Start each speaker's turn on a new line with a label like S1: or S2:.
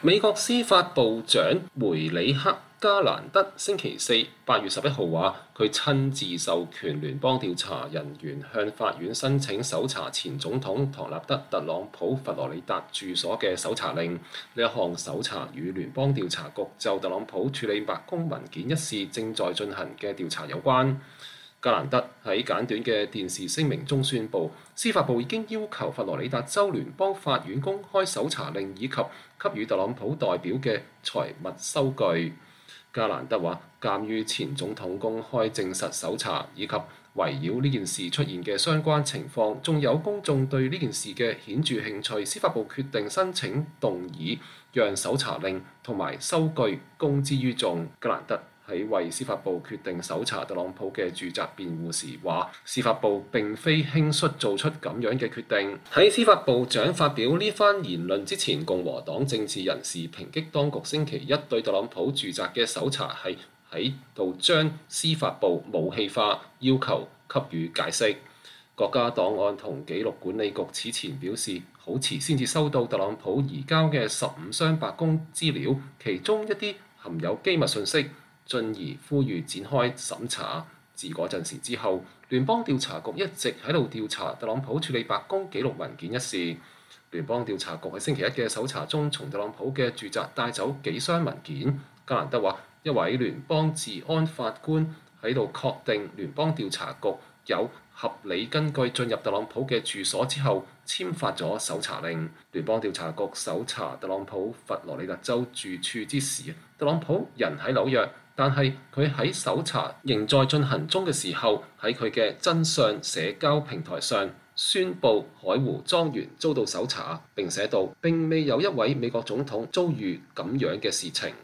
S1: 美國司法部長梅里克加蘭德星期四8月11號話，佢親自授權聯邦調查人員向法院申請搜查前總統唐納德·特朗普佛羅里達住所嘅搜查令。呢一項搜查與聯邦調查局就特朗普處理白宮文件一事正在進行嘅調查有關。加蘭德喺簡短嘅電視聲明中宣布，司法部已經要求佛羅里達州聯邦法院公開搜查令，以及給予特朗普代表嘅財物收據。加蘭德話，鑑於前總統公開證實搜查，以及圍繞呢件事出現嘅相關情況，仲有公眾對呢件事嘅顯著興趣，司法部決定申請動議，讓搜查令同埋收據公之於眾。加蘭德喺為司法部決定搜查特朗普嘅住宅辯護時話，司法部並非輕率做出咁樣嘅決定。喺司法部長發表呢番言論之前，共和黨政治人士抨擊當局星期一對特朗普住宅嘅搜查係喺度將司法部武器化，要求給予解釋。國家檔案同紀錄管理局此前表示，好遲先至收到特朗普移交嘅15箱白宮資料，其中一啲含有機密信息，進而呼籲展開審查。自嗰陣時之後，聯邦調查局一直喺度調查特朗普處理白宮紀錄文件一事。聯邦調查局喺星期一嘅搜查中，從特朗普嘅住宅帶走幾箱文件。加蘭德話，一位聯邦治安法官喺度確定聯邦調查局有合理根據進入特朗普嘅住所之後，簽發咗搜查令。聯邦調查局搜查特朗普佛羅里達州住處之時，特朗普人喺紐約，但係佢喺搜查仍在進行中嘅時候，喺佢嘅真相社交平台上宣布海湖莊園遭到搜查，並寫道並未有一位美國總統遭遇咁樣嘅事情。